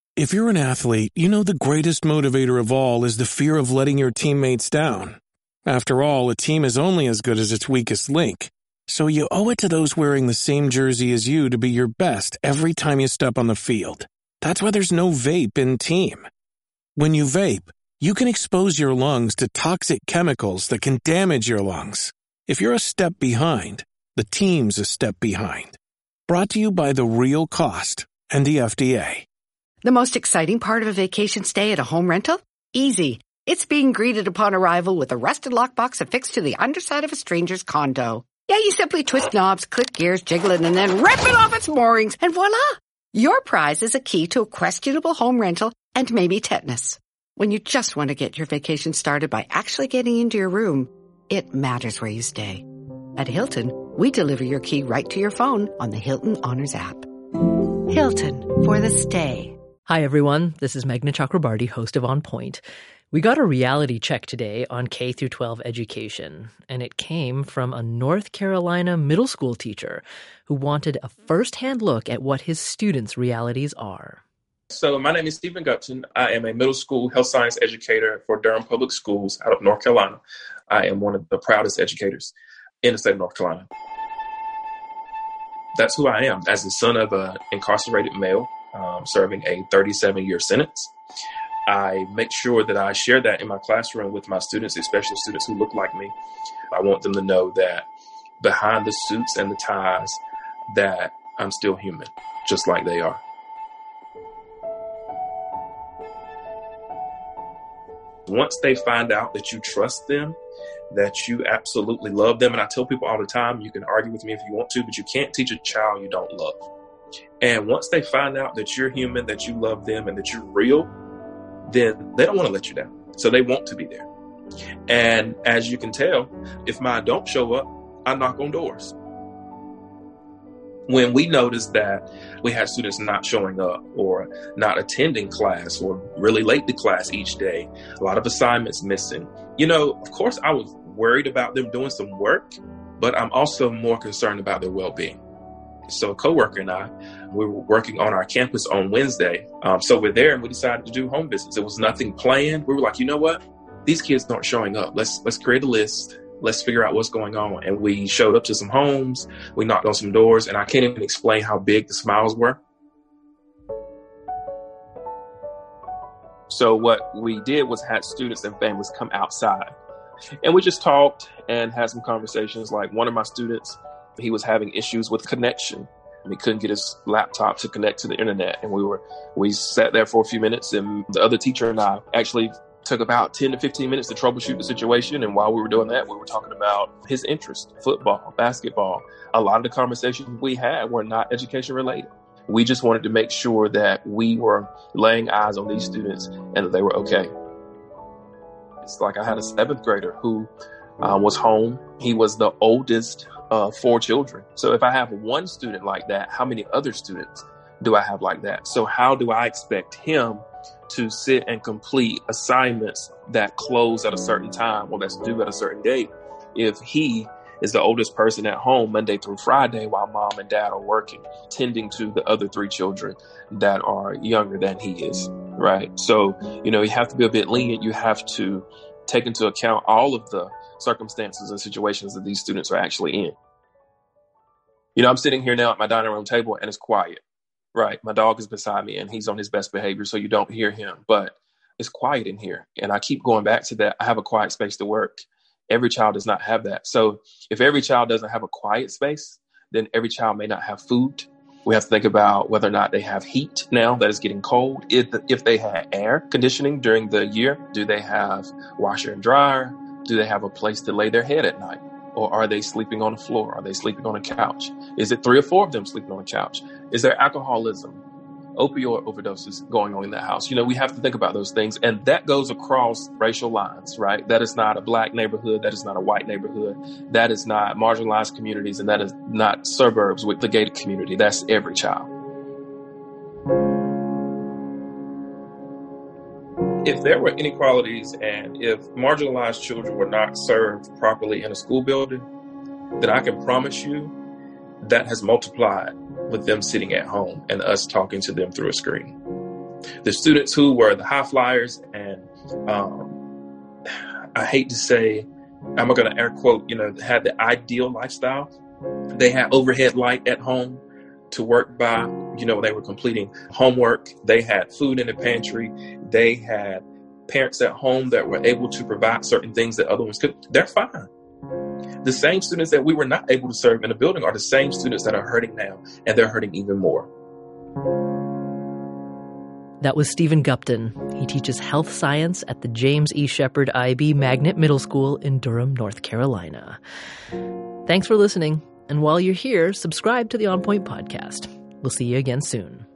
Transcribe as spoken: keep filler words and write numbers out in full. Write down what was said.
If you're an athlete, you know the greatest motivator of all is the fear of letting your teammates down. After all, a team is only as good as its weakest link. So you owe it to those wearing the same jersey as you to be your best every time you step on the field. That's why there's no vape in team. When you vape, you can expose your lungs to toxic chemicals that can damage your lungs. If you're a step behind, the team's a step behind. Brought to you by The Real Cost and the F D A. The most exciting part of a vacation stay at a home rental? Easy. It's being greeted upon arrival with a rusted lockbox affixed to the underside of a stranger's condo. Yeah, you simply twist knobs, click gears, jiggle it, and then rip it off its moorings, and voila! Your prize is a key to a questionable home rental and maybe tetanus. When you just want to get your vacation started by actually getting into your room, it matters where you stay. At Hilton, we deliver your key right to your phone on the Hilton Honors app. Hilton, for the stay. Hi, everyone. This is Meghna Chakrabarty, host of On Point. We got a reality check today on K through twelve education, and it came from a North Carolina middle school teacher who wanted a first-hand look at what his students' realities are. So my name is Stephen Gupton. I am a middle school health science educator for Durham Public Schools out of North Carolina. I am one of the proudest educators in the state of North Carolina. That's who I am as the son of an incarcerated male um, serving a thirty-seven year sentence. I make sure that I share that in my classroom with my students, especially students who look like me. I want them to know that behind the suits and the ties, that I'm still human, just like they are. Once they find out that you trust them, that you absolutely love them, and I tell people all the time, you can argue with me if you want to, but you can't teach a child you don't love. And once they find out that you're human, that you love them, and that you're real, then they don't want to let you down. So they want to be there. And as you can tell, if mine don't show up, I knock on doors. When we noticed that we had students not showing up or not attending class or really late to class each day, a lot of assignments missing, you know, of course I was worried about them doing some work, but I'm also more concerned about their well-being. So a coworker and I, we were working on our campus on Wednesday. Um, so we're there and we decided to do home visits. There was nothing planned. We were like, you know what? These kids aren't showing up. Let's let's create a list. Let's figure out what's going on. And we showed up to some homes. We knocked on some doors, and I can't even explain how big the smiles were. So what we did was had students and families come outside. And we just talked and had some conversations. Like one of my students, he was having issues with connection. He couldn't get his laptop to connect to the internet. And we were, we sat there for a few minutes, and the other teacher and I actually took about ten to fifteen minutes to troubleshoot the situation. And while we were doing that, we were talking about his interest, football, basketball. A lot of the conversations we had were not education related. We just wanted to make sure that we were laying eyes on these students and that they were okay. It's like I had a seventh grader who uh, was home. He was the oldest of four children. So if I have one student like that, how many other students do I have like that? So how do I expect him to sit and complete assignments that close at a certain time or that's due at a certain date if he is the oldest person at home Monday through Friday while mom and dad are working, tending to the other three children that are younger than he is, right? So, you know, you have to be a bit lenient. You have to take into account all of the circumstances and situations that these students are actually in. You know, I'm sitting here now at my dining room table and it's quiet. Right. My dog is beside me and he's on his best behavior, so you don't hear him, but it's quiet in here. And I keep going back to that. I have a quiet space to work. Every child does not have that. So if every child doesn't have a quiet space, then every child may not have food. We have to think about whether or not they have heat now that it's getting cold. If, if they had air conditioning during the year, do they have washer and dryer? Do they have a place to lay their head at night? Or are they sleeping on the floor? Are they sleeping on a couch? Is it three or four of them sleeping on a couch? Is there alcoholism, opioid overdoses going on in that house? You know, we have to think about those things. And that goes across racial lines, right? That is not a black neighborhood. That is not a white neighborhood. That is not marginalized communities. And that is not suburbs with the gated community. That's every child. If there were inequalities and if marginalized children were not served properly in a school building, then I can promise you that has multiplied with them sitting at home and us talking to them through a screen. The students who were the high flyers and um, I hate to say, I'm going to air quote, you know, had the ideal lifestyle. They had overhead light at home to work by. You know, they were completing homework. They had food in the pantry. They had parents at home that were able to provide certain things that other ones could. They're fine. The same students that we were not able to serve in the building are the same students that are hurting now, and they're hurting even more. That was Stephen Gupton. He teaches health science at the James E. Shepherd I B Magnet Middle School in Durham, North Carolina. Thanks for listening. And while you're here, subscribe to the On Point podcast. We'll see you again soon.